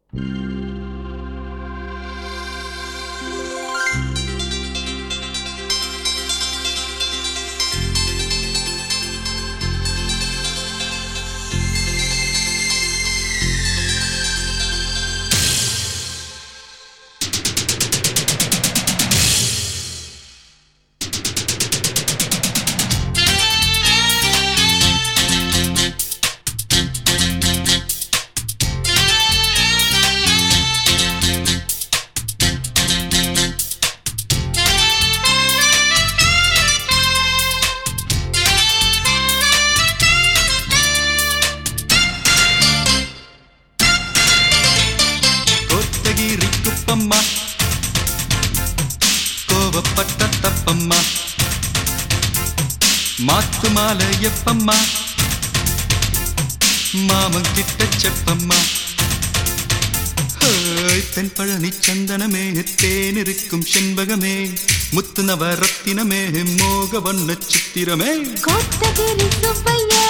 குப்பம்மா கோவப்பட்ட தப்பம்மா மாத்து மாலை எப்பம்மா மாமன் கிட்ட செப்பம்மா தென் பழனி சந்தனமே தேனிருக்கும் செண்பகமே முத்து நவரத்தினமே மோக வண்ண சித்திரமே கோத்தகிரி சுப்பையா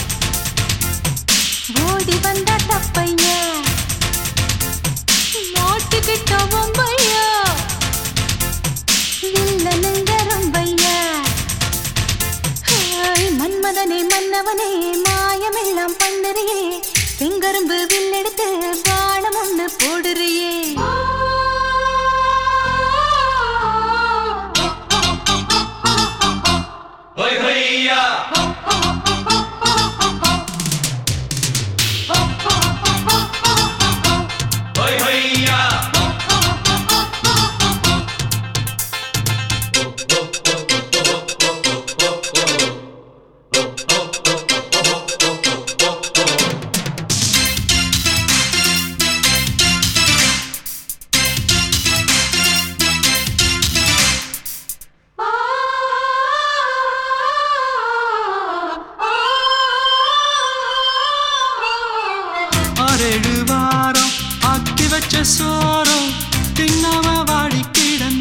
ஓடி வந்த தப்பையா மாட்டுக்கிட்ட ஒம்பையா வில்லனுங்க ரொம்பையா மன்மதனே மன்னவனே மாயமெல்லாம் பண்ணுறியே செங்கரும்பு வில்லெடுத்து வானம் ஒண்ணு போடுறியே ஆறேழு வாரம் ஆக்கி வச்ச சோரம் தின்னாம வாடி கிடந்த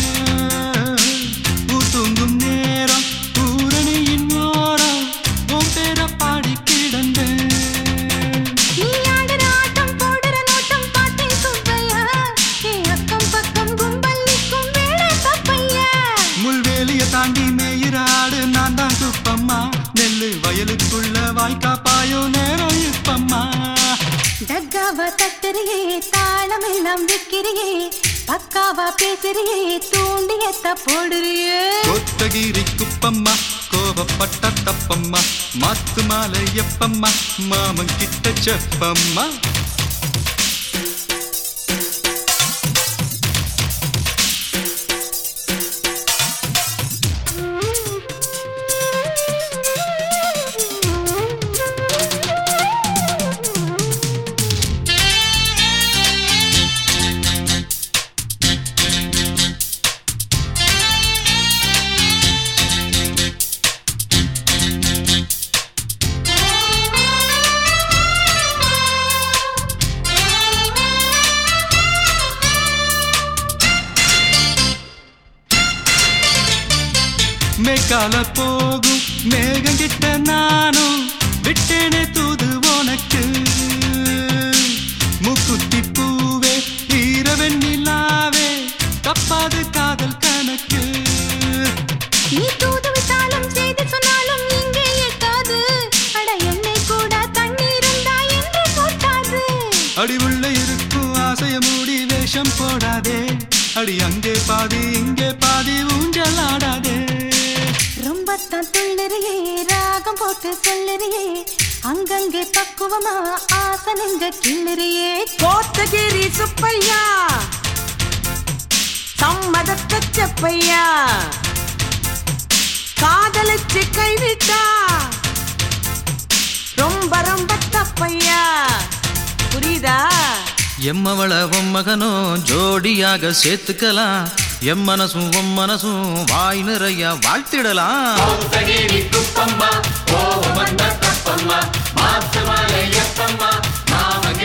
தூங்கும் நேரம் பூரணியின் ஓரம் உன் பேர பாடி கிடந்த நீ ஆடுற ஆட்டம் போடுற நோட்டம் பார்த்தேன் சுப்பையா அக்கம் பக்கம் கும்பல் நிற்கும் வேலை தப்பையா முள்வேலிய தாண்டி மேயிராடு நான் தான் குப்பம்மா நெல்லு வயலுக்குள்ள வாய்க்கா பாயோ நேரம் இப்பம்மா டக்காவா தட்டுறியே தாளம் எல்லாம் விற்கிறியே பக்காவா பேசுறியே தூண்டியத்த போடுறியே கோத்தகிரி குப்பம்மா கோவப்பட்ட தப்பம்மா மாத்து மாலை எப்பம்மா மாமன் கிட்ட செப்பம்மா மேற்கால போகும் மேகம் கிட்ட நானும் விட்டேனே தூது உனக்கு முக்குத்தி பூவே ஈரவெண்ணிலாவே தப்பாது காதல் கணக்கு நீ தூது விட்டாலும் செய்து சொன்னாலும் இங்கே எட்டாது அட என்னை கூட தண்ணீர் இருந்தா என்று போட்டாது அடி உள்ள இருக்கும் ஆசைய மூடி வேஷம் போடாதே அடி அங்கே பாதி இங்கே பாதி ஊஞ்சல் ஆடாதே ரொம்பத்தான் துள்ளுறியே ராகம் போட்டு சொல்லுறியே அங்கங்கே பக்குவமா ஆசனங்க கிள்ளுறியே கோத்தகிரி சுப்பையா சம்மதத்த செப்பையா காதலிச்சு கைவிட்டா ரொம்ப ரொம்ப தப்பையா புரியுதா எம்மவள மகனும் ஜோடியாக சேர்த்துக்கலாம் எம் மனசும் உம் மனசும் வாய் நிறைய வாழ்த்திடலாம் கோத்தகிரி குப்பம்மா கோவம் வந்த தப்பம்மா மாத்து மாலை எப்பம்மா மாமன்